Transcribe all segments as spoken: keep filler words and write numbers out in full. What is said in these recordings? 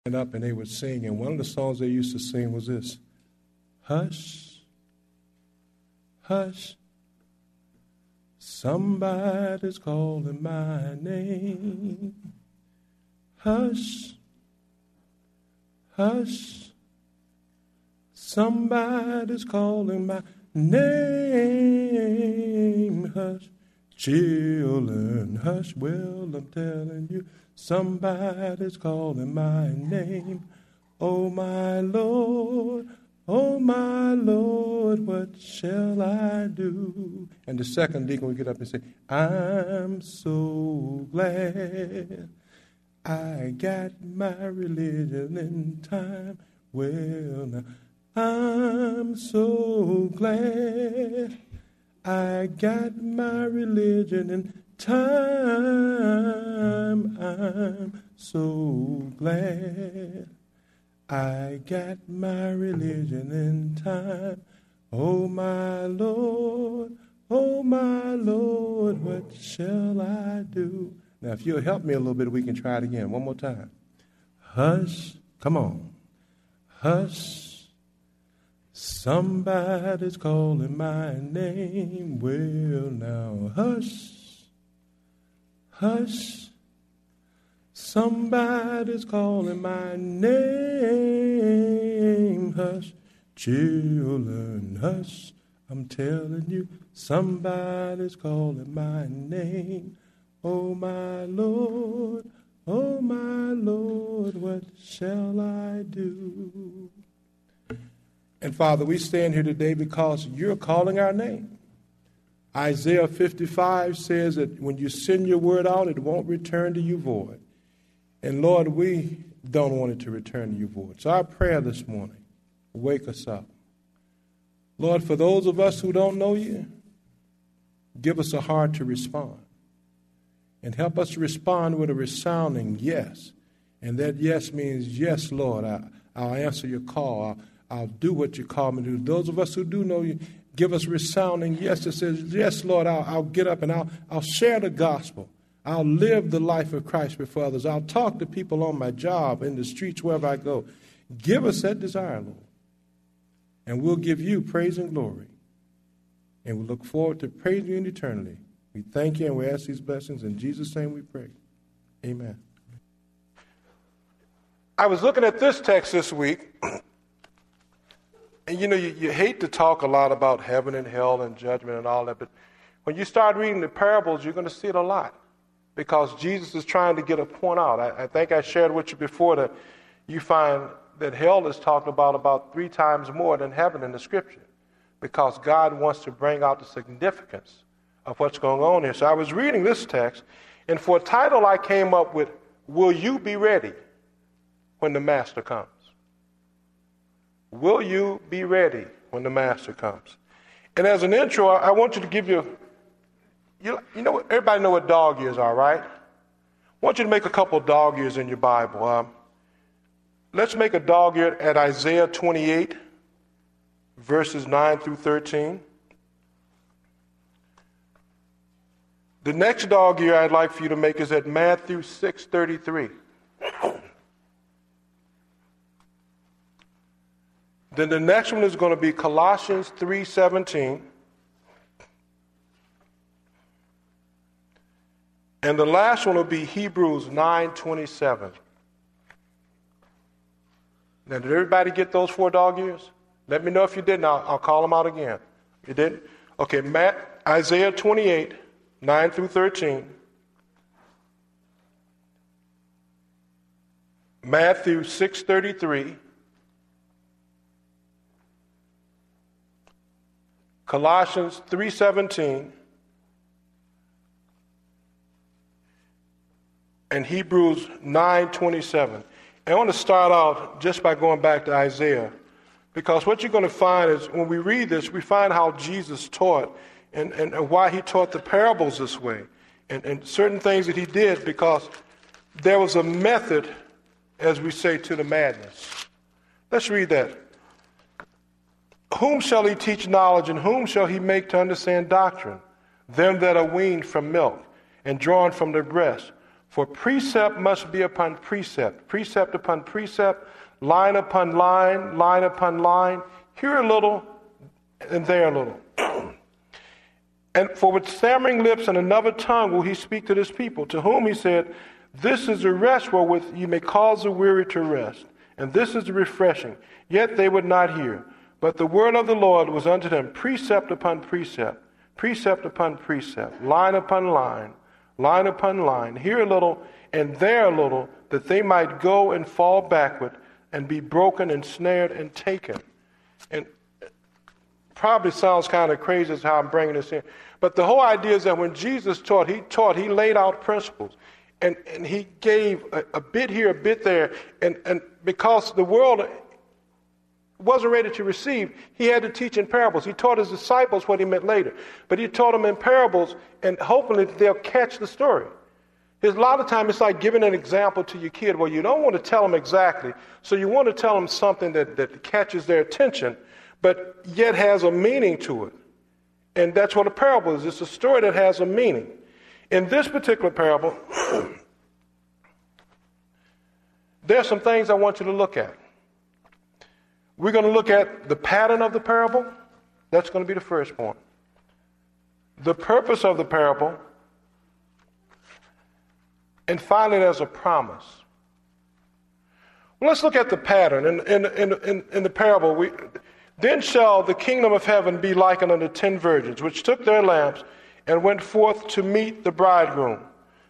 up and they would sing, and one of the songs they used to sing was this: hush, hush, somebody's calling my name. Hush, hush, somebody's calling my name. Hush, children, hush, well, I'm telling you, somebody's calling my name. Oh, my Lord, oh, my Lord, what shall I do? And the second deacon would get up and say, I'm so glad I got my religion in time. Well, now, I'm so glad I got my religion in time. I'm so glad I got my religion in time. Oh, my Lord, oh, my Lord, what shall I do? Now, if you'll help me a little bit, we can try it again. One more time. Hush, come on. Hush, somebody's calling my name. Well, now, hush, hush, somebody's calling my name. Hush, children, hush, I'm telling you, somebody's calling my name. Oh, my Lord, oh, my Lord, what shall I do? And, Father, we stand here today because you're calling our name. Isaiah fifty-five says that when you send your word out, it won't return to you void. And, Lord, we don't want it to return to you void. So our prayer this morning, wake us up. Lord, for those of us who don't know you, give us a heart to respond. And help us to respond with a resounding yes. And that yes means, yes, Lord, I, I'll answer your call. I'll, I'll do what you call me to do. Those of us who do know you, give us resounding yes that says, yes, Lord, I'll, I'll get up and I'll, I'll share the gospel. I'll live the life of Christ before others. I'll talk to people on my job, in the streets, wherever I go. Give us that desire, Lord. And we'll give you praise and glory. And we look forward to praising you in eternity. We thank you and we ask these blessings. In Jesus' name we pray. Amen. I was looking at this text this week, and you know, you, you hate to talk a lot about heaven and hell and judgment and all that, but when you start reading the parables, you're going to see it a lot because Jesus is trying to get a point out. I, I think I shared with you before that you find that hell is talked about about three times more than heaven in the scripture because God wants to bring out the significance of what's going on here. So I was reading this text, and for a title I came up with, Will You Be Ready When the Master Comes? Will you be ready when the Master comes? And as an intro, I want you to give you, you, you know, everybody know what dog ears are, right? I want you to make a couple dog ears in your Bible. Um, let's make a dog ear at Isaiah twenty-eight, verses nine through thirteen. The next dog ear I'd like for you to make is at Matthew six thirty-three. Then the next one is going to be Colossians three seventeen. And the last one will be Hebrews nine twenty-seven. Now, did everybody get those four dog ears? Let me know if you didn't. I'll, I'll call them out again. You didn't? Okay, Matt, Isaiah twenty-eight. nine through thirteen, Matthew six thirty-three, Colossians three seventeen, and Hebrews nine twenty-seven. And I want to start out just by going back to Isaiah, because what you're going to find is when we read this, we find how Jesus taught And, and, and why he taught the parables this way, and, and certain things that he did, because there was a method, as we say, to the madness. Let's read that. Whom shall he teach knowledge, and whom shall he make to understand doctrine? Them that are weaned from milk, and drawn from the breast. For precept must be upon precept, precept upon precept, line upon line, line upon line, here a little and there a little. And for with stammering lips and another tongue will he speak to this people, to whom he said, this is the rest wherewith you may cause the weary to rest, and this is the refreshing. Yet they would not hear. But the word of the Lord was unto them precept upon precept, precept upon precept, line upon line, line upon line, here a little and there a little, that they might go and fall backward and be broken and snared and taken. And probably sounds kind of crazy as how I'm bringing this in. But the whole idea is that when Jesus taught, he taught, he laid out principles. And, and he gave a, a bit here, a bit there. And, and because the world wasn't ready to receive, he had to teach in parables. He taught his disciples what he meant later. But he taught them in parables, and hopefully they'll catch the story. There's a lot of time it's like giving an example to your kid where you don't want to tell them exactly. So you want to tell them something that, that catches their attention, but yet has a meaning to it. And that's what a parable is. It's a story that has a meaning. In this particular parable, there are some things I want you to look at. We're going to look at the pattern of the parable. That's going to be the first point. The purpose of the parable. And finally, there's a promise. Well, let's look at the pattern. In, in, in, in, in the parable, we, then shall the kingdom of heaven be likened unto ten virgins, which took their lamps and went forth to meet the bridegroom.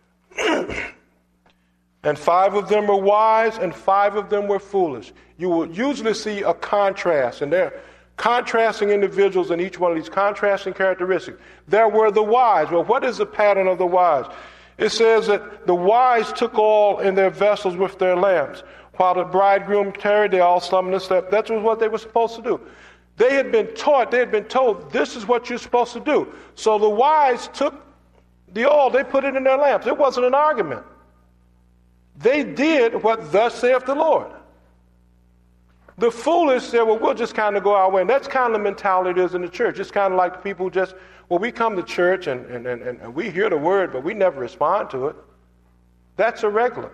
And five of them were wise, and five of them were foolish. You will usually see a contrast, and they're contrasting individuals in each one of these contrasting characteristics. There were the wise. Well, what is the pattern of the wise? It says that the wise took oil in their vessels with their lamps. While the bridegroom tarried, they all slumbered and slept. That was what they were supposed to do. They had been taught, they had been told, this is what you're supposed to do. So the wise took the oil, they put it in their lamps. It wasn't an argument. They did what thus saith the Lord. The foolish said, well, we'll just kind of go our way. And that's kind of the mentality it is in the church. It's kind of like the people who just, well, we come to church and, and, and, and we hear the word, but we never respond to it. That's irregular.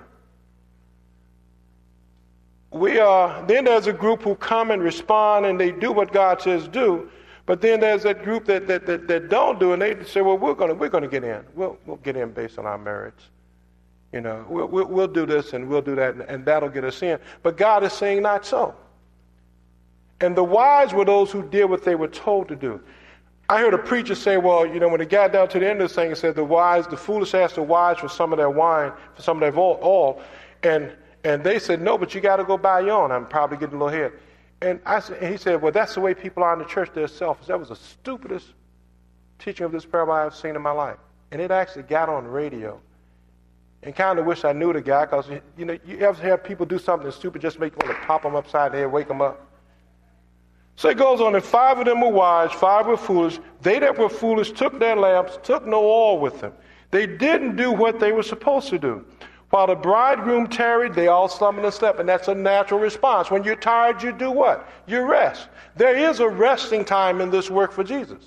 We are, then there's a group who come and respond and they do what God says do. But then there's that group that, that, that, that don't do, and they say, well, we're going to we're going to get in. We'll, we'll get in based on our merits. You know, we'll, we'll, we'll do this and we'll do that, and, and that'll get us in. But God is saying not so. And the wise were those who did what they were told to do. I heard a preacher say, well, you know, when it got down to the end of this thing, it said the wise, the foolish asked the wise for some of their wine, for some of their oil, and and they said, no, but you got to go buy your own. I'm probably getting a little ahead. And I said, and he said, well, that's the way people are in the church. They're selfish. That was the stupidest teaching of this parable I've seen in my life. And it actually got on radio. And kind of wish I knew the guy, because, you know, you ever have people do something stupid just make you want to pop them upside the head, wake them up. So it goes on, and five of them were wise, five were foolish. They that were foolish took their lamps, took no oil with them. They didn't do what they were supposed to do. While the bridegroom tarried, they all slumbered and slept, and that's a natural response. When you're tired, you do what? You rest. There is a resting time in this work for Jesus.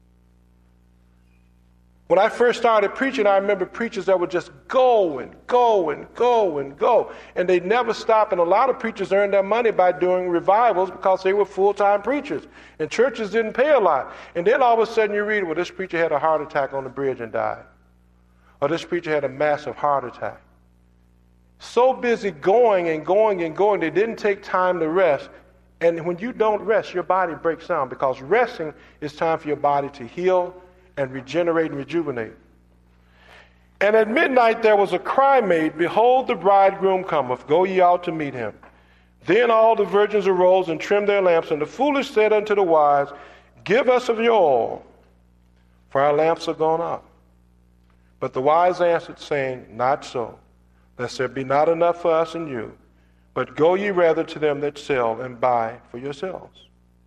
When I first started preaching, I remember preachers that would just go and go and go and go, and they'd never stop. And a lot of preachers earned their money by doing revivals because they were full-time preachers, and churches didn't pay a lot. And then all of a sudden you read, well, this preacher had a heart attack on the bridge and died, or this preacher had a massive heart attack. So busy going and going and going, they didn't take time to rest. And when you don't rest, your body breaks down, because resting is time for your body to heal and regenerate and rejuvenate. And at midnight there was a cry made, behold, the bridegroom cometh, go ye out to meet him. Then all the virgins arose and trimmed their lamps, and the foolish said unto the wise, give us of your oil, for our lamps are gone out. But the wise answered, saying, not so, lest there be not enough for us and you, but go ye rather to them that sell and buy for yourselves.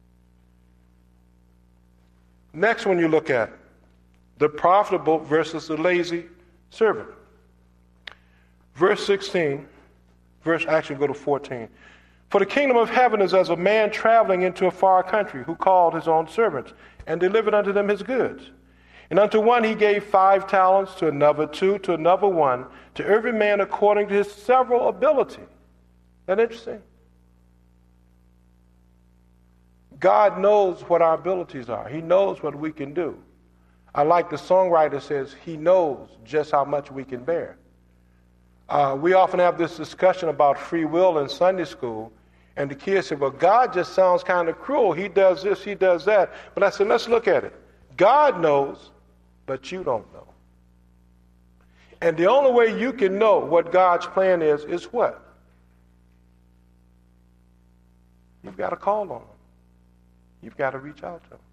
Next one you look at, the profitable versus the lazy servant. Verse sixteen, verse actually go to fourteen. For the kingdom of heaven is as a man traveling into a far country, who called his own servants and delivered unto them his goods. And unto one he gave five talents, to another two, to another one, to every man according to his several ability. Isn't that interesting? God knows what our abilities are. He knows what we can do. I like the songwriter says, he knows just how much we can bear. Uh, we often have this discussion about free will in Sunday school, and the kids say, well, God just sounds kind of cruel. He does this, he does that. But I said, let's look at it. God knows, but you don't know. And the only way you can know what God's plan is, is what? You've got to call on him. You've got to reach out to him.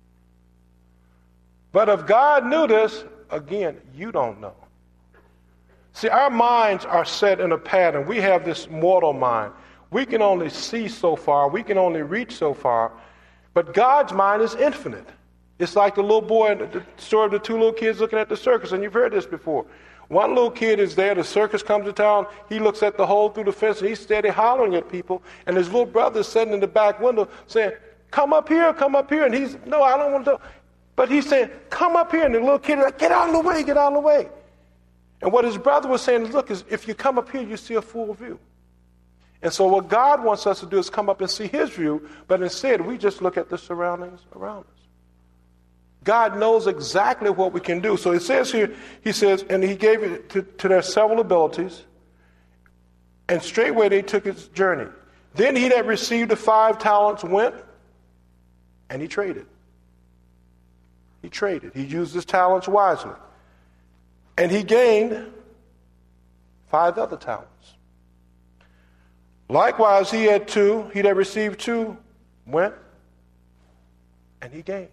But if God knew this, again, you don't know. See, our minds are set in a pattern. We have this mortal mind. We can only see so far. We can only reach so far. But God's mind is infinite. It's like the little boy, the story of the two little kids looking at the circus, and you've heard this before. One little kid is there, the circus comes to town, he looks at the hole through the fence, and he's steady hollering at people, and his little brother is sitting in the back window saying, come up here, come up here, and he's, no, I don't want to. But he's saying, come up here, and the little kid is like, get out of the way, get out of the way. And what his brother was saying is, look, is if you come up here, you see a full view. And so what God wants us to do is come up and see his view, but instead we just look at the surroundings around us. God knows exactly what we can do. So it says here, he says, and he gave it to, to their several abilities, and straightway they took his journey. Then he that received the five talents went, and he traded. He traded. He used his talents wisely. And he gained five other talents. Likewise, he had two. He that received two went, and he gained.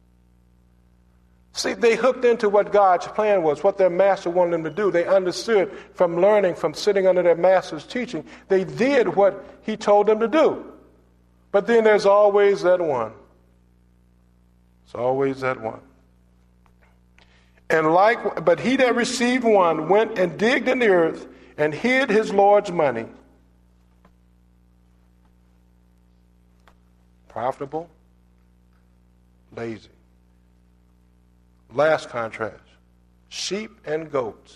See, they hooked into what God's plan was, what their master wanted them to do. They understood from learning, from sitting under their master's teaching. They did what he told them to do. But then there's always that one. It's always that one. And like, but he that received one went and digged in the earth and hid his Lord's money. Profitable, lazy. Last contrast, sheep and goats.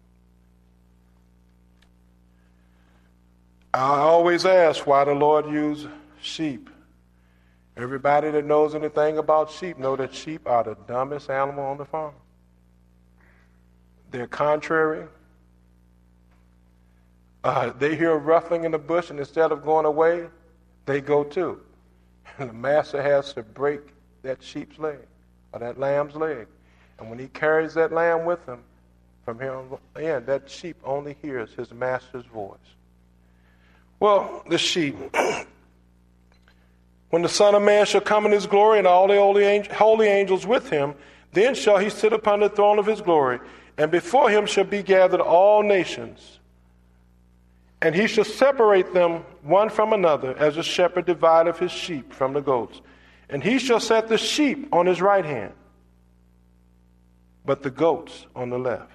I always ask why the Lord used sheep. Everybody that knows anything about sheep know that sheep are the dumbest animal on the farm. They're contrary. Uh, they hear a ruffling in the bush, and instead of going away, they go too. And the master has to break that sheep's leg, or that lamb's leg. And when he carries that lamb with him, from here on in, that sheep only hears his master's voice. Well, the sheep. When the Son of Man shall come in his glory, and all the holy angels with him, then shall he sit upon the throne of his glory, and before him shall be gathered all nations. And he shall separate them one from another, as a shepherd divideth his sheep from the goats. And he shall set the sheep on his right hand, but the goats on the left.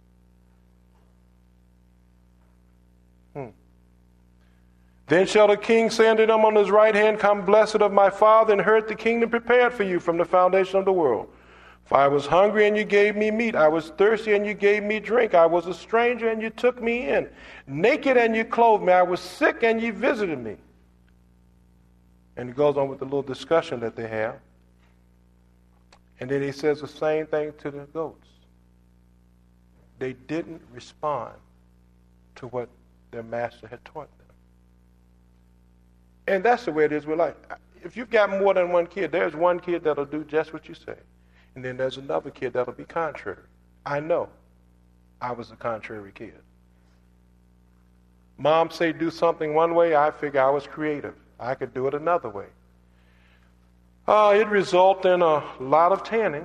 Hmm. Then shall the king say unto them on his right hand, come, blessed of my Father, and inherit the kingdom prepared for you from the foundation of the world. For I was hungry, and you gave me meat. I was thirsty, and you gave me drink. I was a stranger, and you took me in. Naked, and you clothed me. I was sick, and you visited me. And he goes on with the little discussion that they have. And then he says the same thing to the goats. They didn't respond to what their master had taught them. And that's the way it is with life. If you've got more than one kid, there's one kid that'll do just what you say. And then there's another kid that'll be contrary. I know. I was a contrary kid. Mom say do something one way, I figure I was creative. I could do it another way. Uh, it resulted in a lot of tanning.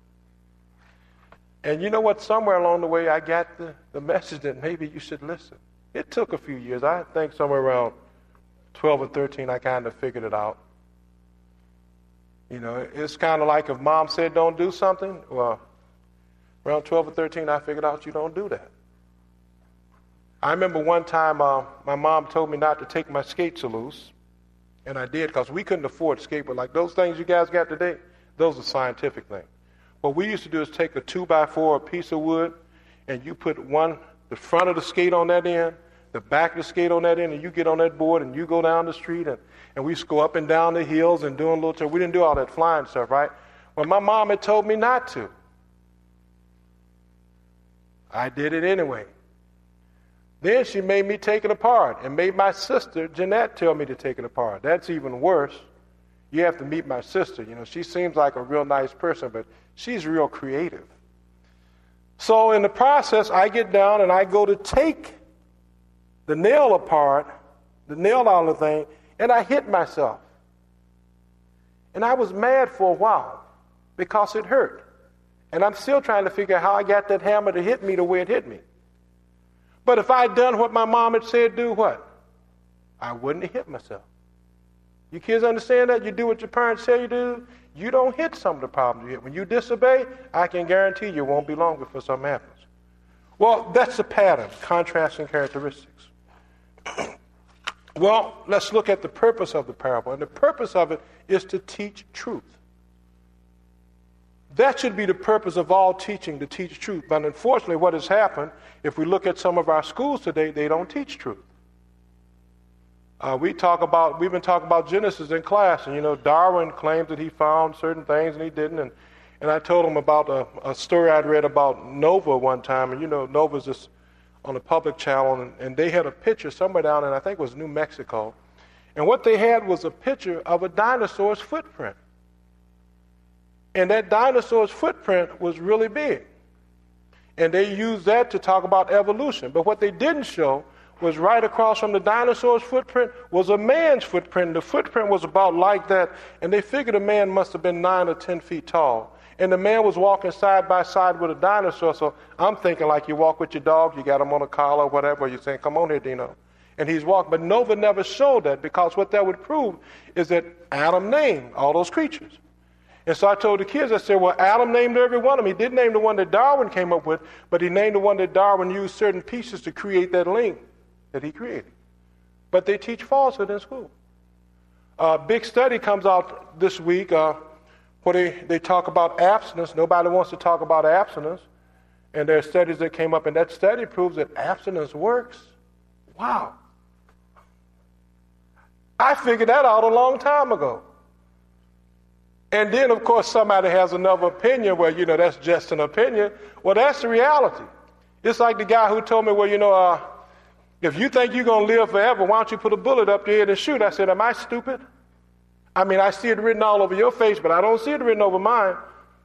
And you know what? Somewhere along the way, I got the, the message that maybe you should listen. It took a few years. I think somewhere around twelve or thirteen, I kind of figured it out. You know, it's kind of like if mom said don't do something, well, around twelve or thirteen, I figured out you don't do that. I remember one time uh, my mom told me not to take my skates loose, and I did because we couldn't afford skateboard. Like those things you guys got today, those are scientific things. What we used to do is take a two by four, a piece of wood, and you put one, the front of the skate on that end, the back of the skate on that end, and you get on that board and you go down the street, and, and we used to go up and down the hills and doing little stuff. We didn't do all that flying stuff, right? Well, my mom had told me not to. I did it anyway. Then she made me take it apart and made my sister, Jeanette, tell me to take it apart. That's even worse. You have to meet my sister. You know, she seems like a real nice person, but she's real creative. So in the process, I get down and I go to take the nail apart, the nail out of the thing, and I hit myself. And I was mad for a while because it hurt. And I'm still trying to figure out how I got that hammer to hit me the way it hit me. But if I had done what my mom had said do, what? I wouldn't have hit myself. You kids understand that? You do what your parents tell you to do, you don't hit some of the problems you hit. When you disobey, I can guarantee you it won't be long before something happens. Well, that's the pattern, contrasting characteristics. Well, let's look at the purpose of the parable. And the purpose of it is to teach truth. That should be the purpose of all teaching, to teach truth. But unfortunately, what has happened, if we look at some of our schools today, they don't teach truth. Uh, we talk about, we've been talking about Genesis in class, and you know, Darwin claims that he found certain things and he didn't. And, and I told him about a, a story I'd read about Nova one time, and you know, Nova's just on a public channel, and, and they had a picture somewhere down in, I think it was New Mexico. And what they had was a picture of a dinosaur's footprint. And that dinosaur's footprint was really big. And they used that to talk about evolution. But what they didn't show was right across from the dinosaur's footprint was a man's footprint. The footprint was about like that, and they figured a man must have been nine or ten feet tall. And the man was walking side by side with a dinosaur, so I'm thinking like you walk with your dog, you got him on a collar or whatever, you're saying, come on here, Dino. And he's walking. But Nova never showed that, because what that would prove is that Adam named all those creatures. And so I told the kids, I said, well, Adam named every one of them. He didn't name the one that Darwin came up with, but he named the one that Darwin used certain pieces to create that link that he created. But they teach falsehood in school. A big study comes out this week uh, where they, they talk about abstinence. Nobody wants to talk about abstinence. And there are studies that came up, and that study proves that abstinence works. Wow. I figured that out a long time ago. And then, of course, somebody has another opinion where, you know, that's just an opinion. Well, that's the reality. It's like the guy who told me, well, you know, uh, if you think you're going to live forever, why don't you put a bullet up your head and shoot? I said, am I stupid? I mean, I see it written all over your face, but I don't see it written over mine.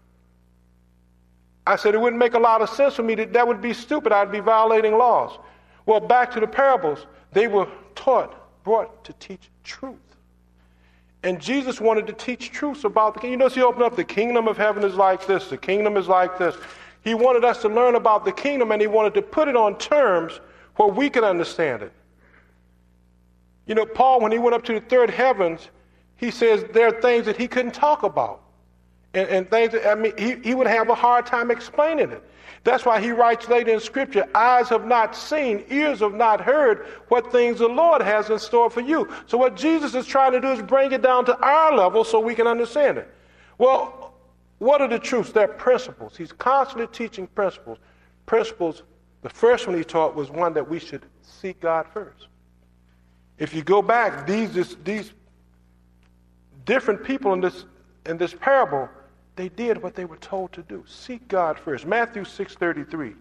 I said, it wouldn't make a lot of sense for me. That, that would be stupid. I'd be violating laws. Well, back to the parables. They were taught, brought to teach truth. And Jesus wanted to teach truths about the kingdom. You know, he opened up, the kingdom of heaven is like this, the kingdom is like this. He wanted us to learn about the kingdom, and he wanted to put it on terms where we could understand it. You know, Paul, when he went up to the third heavens, he says there are things that he couldn't talk about. And, and things that, I mean, he, he would have a hard time explaining it. That's why he writes later in Scripture, eyes have not seen, ears have not heard what things the Lord has in store for you. So what Jesus is trying to do is bring it down to our level so we can understand it. Well, what are the truths? They're principles. He's constantly teaching principles. Principles, the first one he taught was one that we should seek God first. If you go back, these, these different people in this, in this parable, they did what they were told to do. Seek God first. Matthew six thirty-three.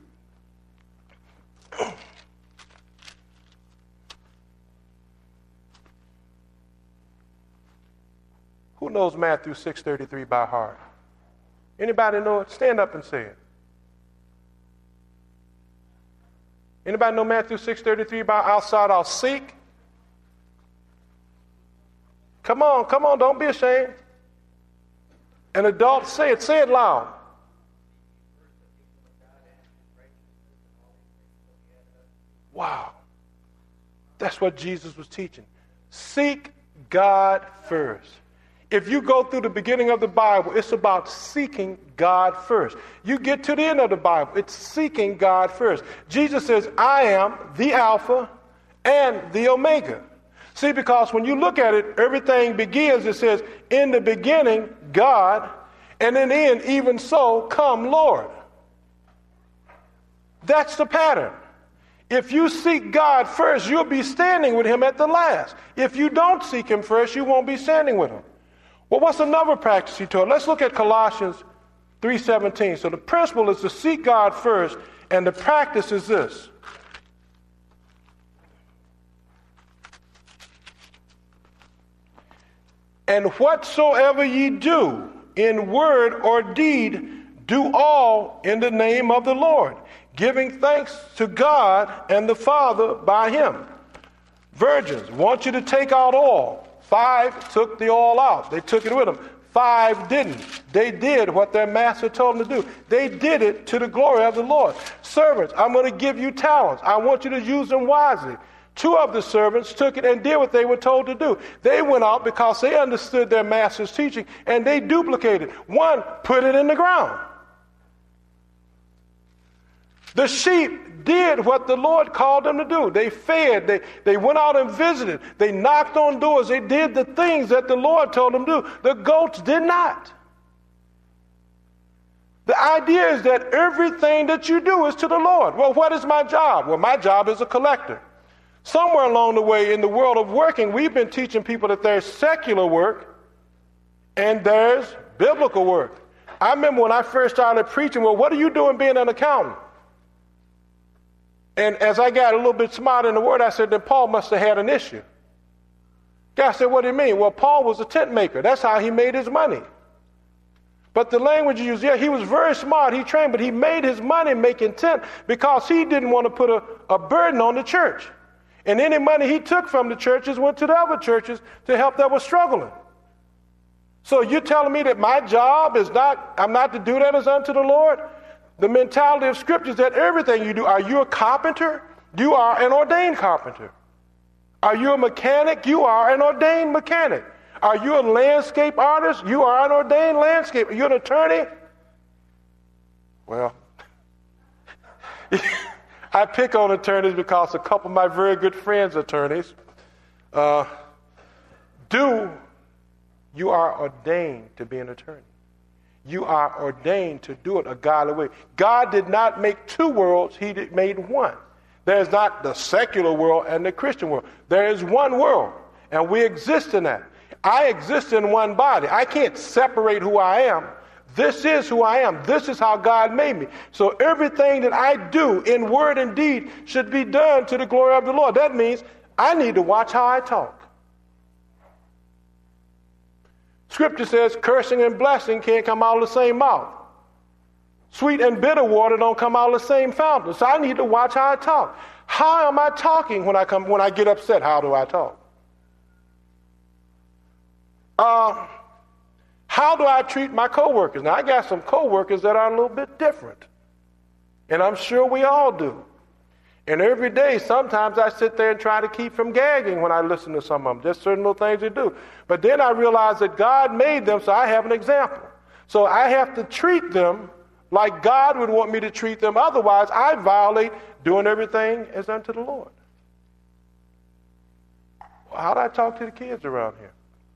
Who knows Matthew six thirty-three by heart? Anybody know it? Stand up and say it. Anybody know Matthew six thirty-three by outside? I'll seek. Come on, come on, don't be ashamed. An adult, say it, say it loud. Wow. That's what Jesus was teaching. Seek God first. If you go through the beginning of the Bible, it's about seeking God first. You get to the end of the Bible, it's seeking God first. Jesus says, I am the Alpha and the Omega. See, because when you look at it, everything begins, it says, in the beginning, God, And in the end, even so, come Lord. That's the pattern. If you seek God first, you'll be standing with him at the last. If you don't seek him first, you won't be standing with him. Well, what's another practice he taught? Let's look at Colossians three seventeen. So the principle is to seek God first, and the practice is this. And whatsoever ye do, in word or deed, do all in the name of the Lord, giving thanks to God and the Father by him. Virgins, want you to take out oil. Five took the oil out. They took it with them. Five didn't. They did what their master told them to do. They did it to the glory of the Lord. Servants, I'm going to give you talents. I want you to use them wisely. Two of the servants took it and did what they were told to do. They went out because they understood their master's teaching, and they duplicated. One put it in the ground. The sheep did what the Lord called them to do. They fed. They, they went out and visited. They knocked on doors. They did the things that the Lord told them to do. The goats did not. The idea is that everything that you do is to the Lord. Well, what is my job? Well, my job is a collector. Somewhere along the way in the world of working, we've been teaching people that there's secular work and there's biblical work. I remember when I first started preaching, well, what are you doing being an accountant? And as I got a little bit smart in the word, I said, then Paul must have had an issue. Guy said, what do you mean? Well, Paul was a tent maker. That's how he made his money. But the language he used, yeah, he was very smart. He trained, but he made his money making tent because he didn't want to put a, a burden on the church. And any money he took from the churches went to the other churches to help that were struggling. So you're telling me that my job is not, I'm not to do that as unto the Lord? The mentality of Scripture is that everything you do, are you a carpenter? You are an ordained carpenter. Are you a mechanic? You are an ordained mechanic. Are you a landscape artist? You are an ordained landscape. Are you an attorney? Well, I pick on attorneys because a couple of my very good friends are attorneys. Uh, do, you are ordained to be an attorney. You are ordained to do it a godly way. God did not make two worlds, he did, made one. There's not the secular world and the Christian world. There is one world, and we exist in that. I exist in one body. I can't separate who I am. This is who I am. This is how God made me. So everything that I do in word and deed should be done to the glory of the Lord. That means I need to watch how I talk. Scripture says cursing and blessing can't come out of the same mouth. Sweet and bitter water don't come out of the same fountain. So I need to watch how I talk. How am I talking when I come when I get upset? How do I talk? Uh, how do I treat my coworkers? Now I got some coworkers that are a little bit different. And I'm sure we all do. And every day, sometimes I sit there and try to keep from gagging when I listen to some of them. Just certain little things they do. But then I realize that God made them, so I have an example. So I have to treat them like God would want me to treat them. Otherwise, I violate doing everything as unto the Lord. Well, how do I talk to the kids around here?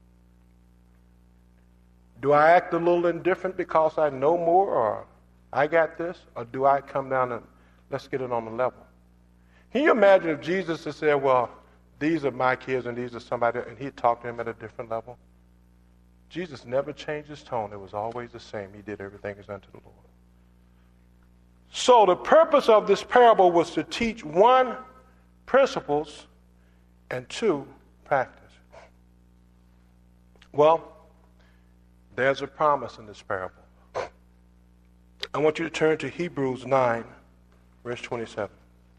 Do I act a little indifferent because I know more or I got this? Or do I come down and let's get it on the level? Can you imagine if Jesus had said, well, these are my kids and these are somebody, and he'd talk to them at a different level? Jesus never changed his tone. It was always the same. He did everything as unto the Lord. So the purpose of this parable was to teach, one, principles, and two, practice. Well, there's a promise in this parable. I want you to turn to Hebrews nine, verse twenty-seven.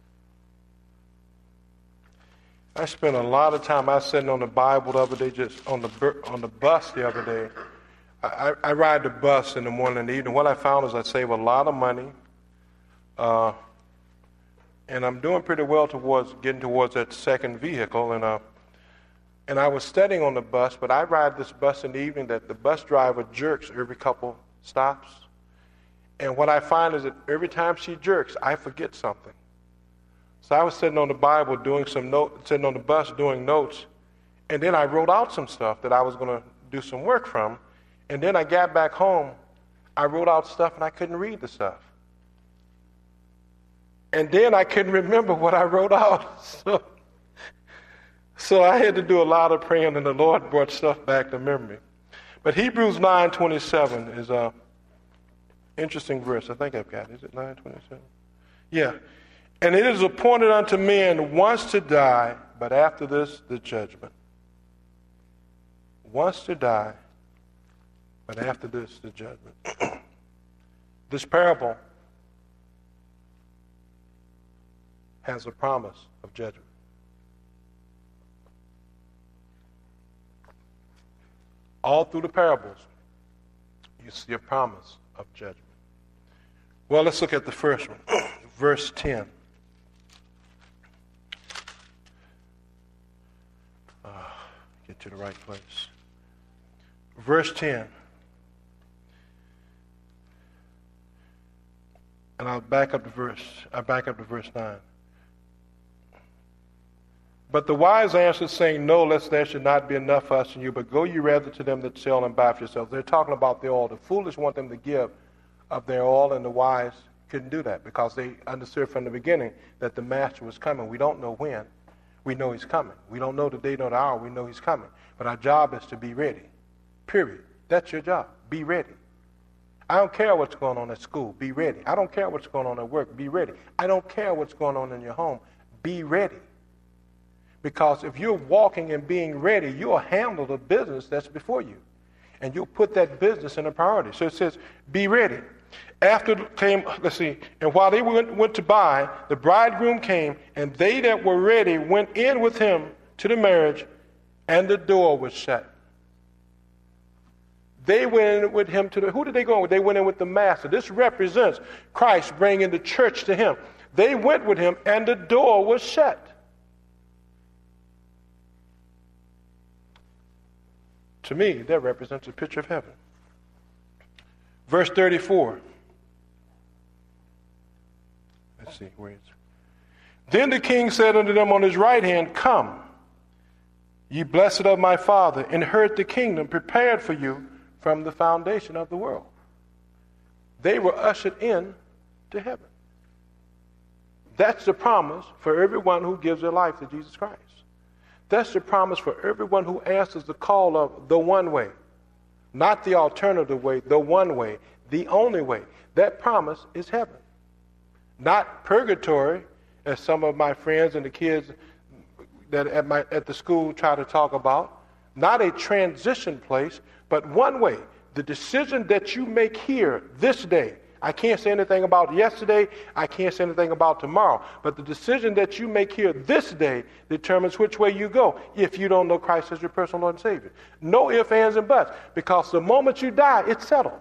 I spent a lot of time, I was sitting on the Bible the other day, just on the on the bus the other day. I, I ride the bus in the morning and the evening. What I found is I save a lot of money, uh, and I'm doing pretty well towards getting towards that second vehicle. And uh, and I was studying on the bus, but I ride this bus in the evening that the bus driver jerks every couple stops. And what I find is that every time she jerks, I forget something. So I was sitting on the Bible doing some note, sitting on the bus doing notes, and then I wrote out some stuff that I was going to do some work from. And then I got back home, I wrote out stuff and I couldn't read the stuff. And then I couldn't remember what I wrote out. So, so I had to do a lot of praying, and the Lord brought stuff back to memory. But Hebrews nine twenty-seven is a interesting verse. I think I've got it. Is it nine twenty-seven? Yeah. And it is appointed unto men once to die, but after this, the judgment. Once to die, but after this, the judgment. This parable has a promise of judgment. All through the parables, you see a promise of judgment. Well, let's look at the first one, verse ten. Uh, get to the right place. Verse ten. And I'll back up to verse, I'll back up to verse nine. But the wise answered, saying, No, lest there should not be enough for us and you, but go ye rather to them that sell and buy for yourselves. They're talking about the oil. The foolish want them to give of their oil, and the wise couldn't do that because they understood from the beginning that the master was coming. We don't know when. We know he's coming. We don't know the day nor the hour. We know he's coming. But our job is to be ready. Period. That's your job. Be ready. I don't care what's going on at school. Be ready. I don't care what's going on at work. Be ready. I don't care what's going on in your home. Be ready. Because if you're walking and being ready, you'll handle the business that's before you. And you'll put that business in a priority. So it says, be ready. After came, let's see, and while they went, went to buy, the bridegroom came, and they that were ready went in with him to the marriage, and the door was shut. They went in with him to the, who did they go in with? They went in with the master. This represents Christ bringing the church to him. They went with him, and the door was shut. To me, that represents a picture of heaven. Verse thirty-four. Let's see, where is it? Then the king said unto them on his right hand, Come, ye blessed of my Father, inherit the kingdom prepared for you from the foundation of the world. They were ushered in to heaven. That's the promise for everyone who gives their life to Jesus Christ. That's the promise for everyone who answers the call of the one way. Not the alternative way, the one way, the only way. That promise is heaven. Not purgatory, as some of my friends and the kids that at, my, at the school try to talk about. Not a transition place, but one way. The decision that you make here this day, I can't say anything about yesterday, I can't say anything about tomorrow, but the decision that you make here this day determines which way you go if you don't know Christ as your personal Lord and Savior. No ifs, ands, and buts, because the moment you die, it's settled.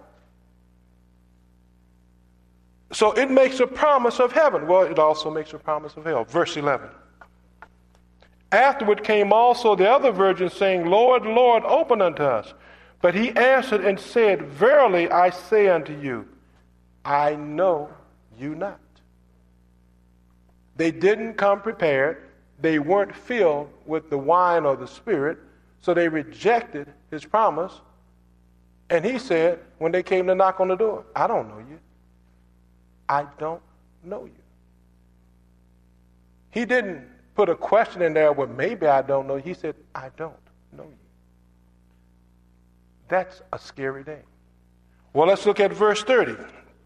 So it makes a promise of heaven. Well, it also makes a promise of hell. Verse eleven. Afterward came also the other virgins, saying, Lord, Lord, open unto us. But he answered and said, Verily I say unto you, I know you not. They didn't come prepared. They weren't filled with the wine or the Spirit, so they rejected his promise. And he said, when they came to knock on the door, I don't know you. I don't know you. He didn't put a question in there, well, maybe I don't know you. He said, I don't know you. That's a scary thing. Well, let's look at verse thirty.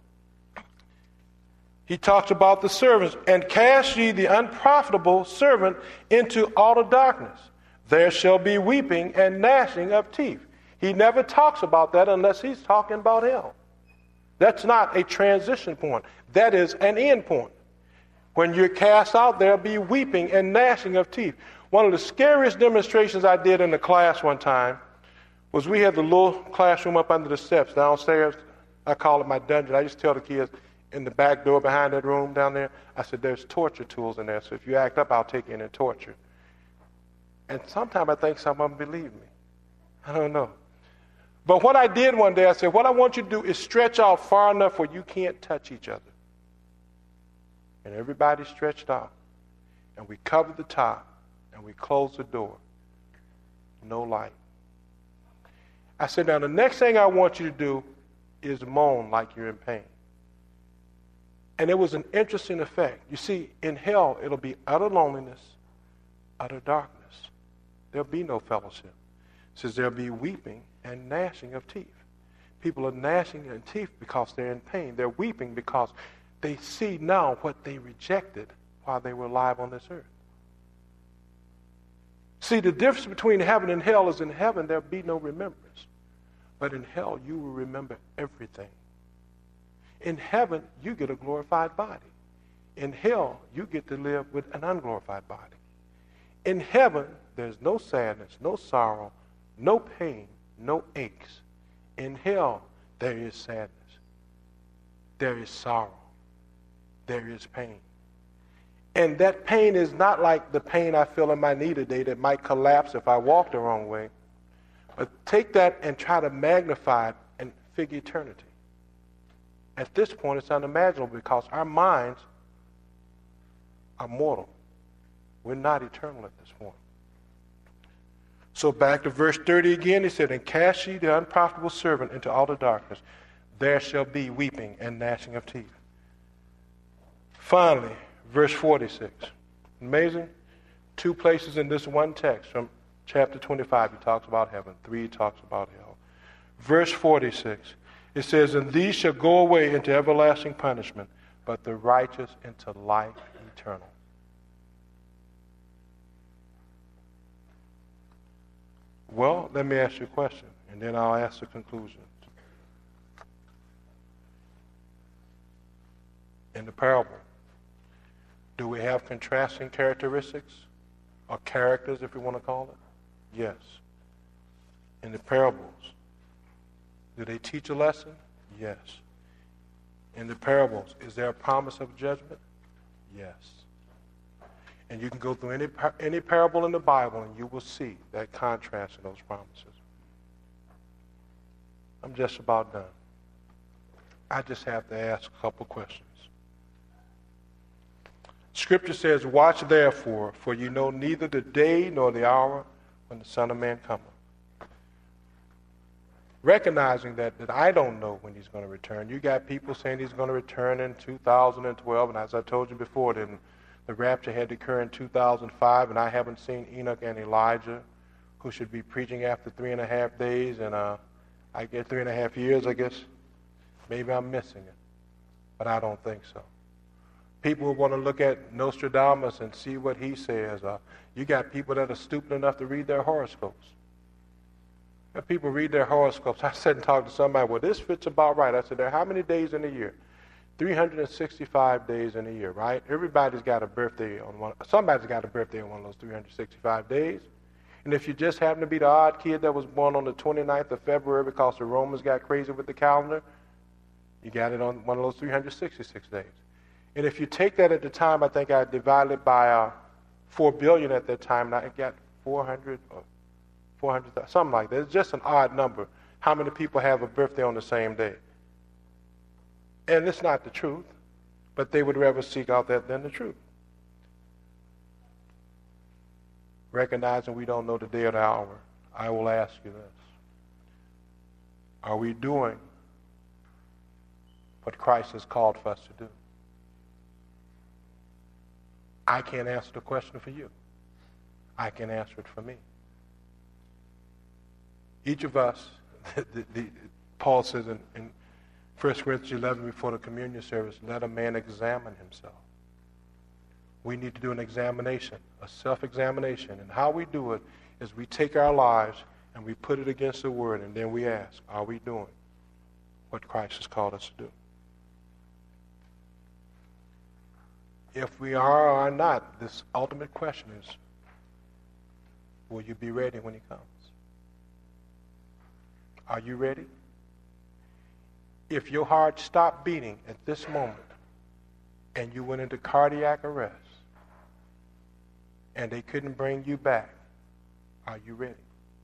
He talks about the servants. And cast ye the unprofitable servant into outer darkness. There shall be weeping and gnashing of teeth. He never talks about that unless he's talking about hell. That's not a transition point. That is an end point. When you're cast out, there'll be weeping and gnashing of teeth. One of the scariest demonstrations I did in the class one time was we had the little classroom up under the steps downstairs. I call it my dungeon. I just tell the kids in the back door behind that room down there, I said, there's torture tools in there, so if you act up, I'll take you in and torture. And sometimes I think some of them believe me. I don't know. But what I did one day, I said, what I want you to do is stretch out far enough where you can't touch each other. And everybody stretched out. And we covered the top, and we closed the door. No light. I said, now the next thing I want you to do is moan like you're in pain. And it was an interesting effect. You see, in hell, it'll be utter loneliness, utter darkness. There'll be no fellowship. It says there'll be weeping and gnashing of teeth. People are gnashing their teeth because they're in pain. They're weeping because they see now what they rejected while they were alive on this earth. See, the difference between heaven and hell is in heaven there'll be no remembrance. But in hell, you will remember everything. In heaven, you get a glorified body. In hell, you get to live with an unglorified body. In heaven, there's no sadness, no sorrow, no pain, no aches. In hell, there is sadness. There is sorrow. There is pain. And that pain is not like the pain I feel in my knee today that might collapse if I walk the wrong way. But take that and try to magnify it and figure eternity. At this point, it's unimaginable because our minds are mortal. We're not eternal at this point. So back to verse thirty again, he said, and cast ye the unprofitable servant into outer darkness. There shall be weeping and gnashing of teeth. Finally, verse forty-six. Amazing. Two places in this one text from chapter twenty-five, he talks about heaven. Three, he talks about hell. Verse forty-six, it says, and these shall go away into everlasting punishment, but the righteous into life eternal. Well, let me ask you a question, and then I'll ask the conclusion. In the parable, do we have contrasting characteristics, or characters, if you want to call it? Yes. In the parables, do they teach a lesson? Yes. In the parables, is there a promise of judgment? Yes. And you can go through any any parable in the Bible and you will see that contrast in those promises. I'm just about done. I just have to ask a couple questions. Scripture says, watch therefore, for you know neither the day nor the hour when the Son of Man cometh. Recognizing that, that I don't know when he's going to return. You got people saying he's going to return in two thousand twelve, and as I told you before, then the rapture had to occur in two thousand five, and I haven't seen Enoch and Elijah, who should be preaching after three and a half days, and uh, I get three and a half years, I guess. Maybe I'm missing it, but I don't think so. People who want to look at Nostradamus and see what he says. Uh, you got people that are stupid enough to read their horoscopes. If people read their horoscopes, I said and talked to somebody, well, this fits about right. I said, there are how many days in a year? three hundred sixty-five days in a year, right? Everybody's got a birthday on one. Somebody's got a birthday on one of those three hundred sixty-five days. And if you just happen to be the odd kid that was born on the twenty-ninth of February because the Romans got crazy with the calendar, you got it on one of those three hundred sixty-six days. And if you take that at the time, I think I divided it by uh, four billion at that time, and I got four hundred or four hundred, something like that. It's just an odd number. How many people have a birthday on the same day? And it's not the truth, but they would rather seek out that than the truth. Recognizing we don't know the day or the hour, I will ask you this. Are we doing what Christ has called for us to do? I can't answer the question for you. I can answer it for me. Each of us, the, the, the, Paul says in, in First Corinthians eleven before the communion service, let a man examine himself. We need to do an examination, a self-examination. And how we do it is we take our lives and we put it against the Word, and then we ask, are we doing what Christ has called us to do? If we are or are not, this ultimate question is, will you be ready when he comes? Are you ready? If your heart stopped beating at this moment and you went into cardiac arrest and they couldn't bring you back, are you ready?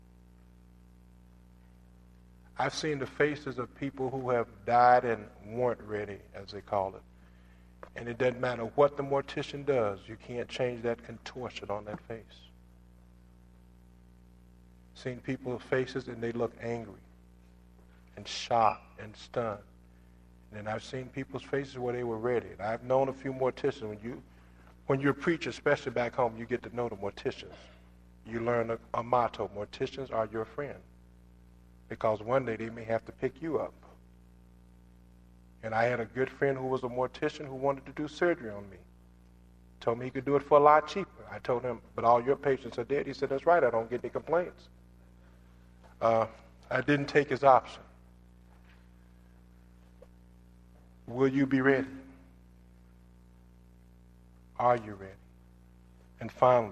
I've seen the faces of people who have died and weren't ready, as they call it. And it doesn't matter what the mortician does, you can't change that contortion on that face. Seen people's faces and they look angry. and shocked and stunned. And I've seen people's faces where they were ready. And I've known a few morticians. When you, when you're a preacher, especially back home, you get to know the morticians. You learn a, a motto: morticians are your friend, because one day they may have to pick you up. And I had a good friend who was a mortician who wanted to do surgery on me. Told me he could do it for a lot cheaper. I told him, but all your patients are dead. He said, that's right, I don't get any complaints. Uh, I didn't take his option. Will you be ready? Are you ready? And finally,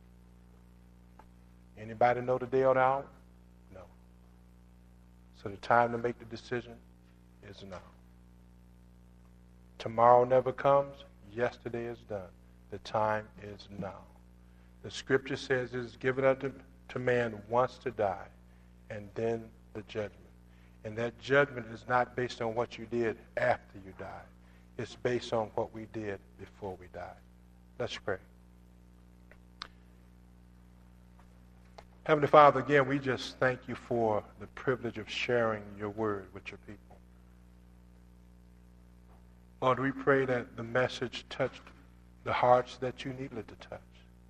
anybody know the day or the hour? No. So the time to make the decision is now. Tomorrow never comes. Yesterday is done. The time is now. The scripture says it is given unto to man once to die, and then the judgment. And that judgment is not based on what you did after you died. It's based on what we did before we died. Let's pray. Heavenly Father, again, we just thank you for the privilege of sharing your word with your people. Lord, we pray that the message touched the hearts that you needed it to touch,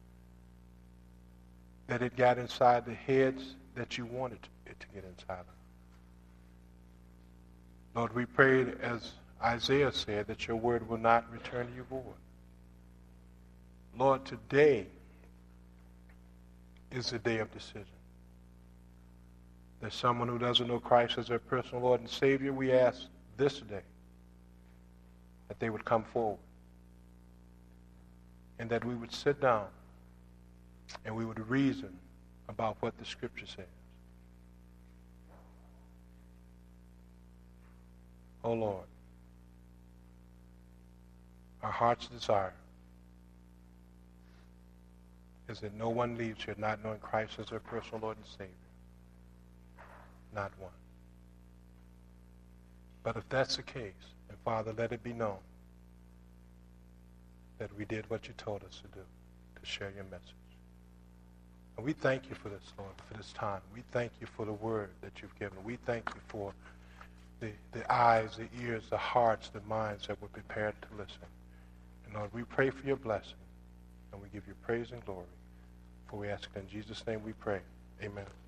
that it got inside the heads that you wanted it to get inside of. Lord, we pray, as Isaiah said, that your word will not return to you void. Lord, today is the day of decision. There's someone who doesn't know Christ as their personal Lord and Savior. We ask this day that they would come forward and that we would sit down and we would reason about what the scripture says. Oh Lord, our heart's desire is that no one leaves here not knowing Christ as their personal Lord and Savior. Not one. But if that's the case, and Father, let it be known that we did what you told us to do, to share your message. And we thank you for this, Lord, for this time. We thank you for the word that you've given. We thank you for the, the eyes, the ears, the hearts, the minds that were prepared to listen. And Lord, we pray for your blessing, and we give you praise and glory. For we ask it in Jesus' name we pray. Amen.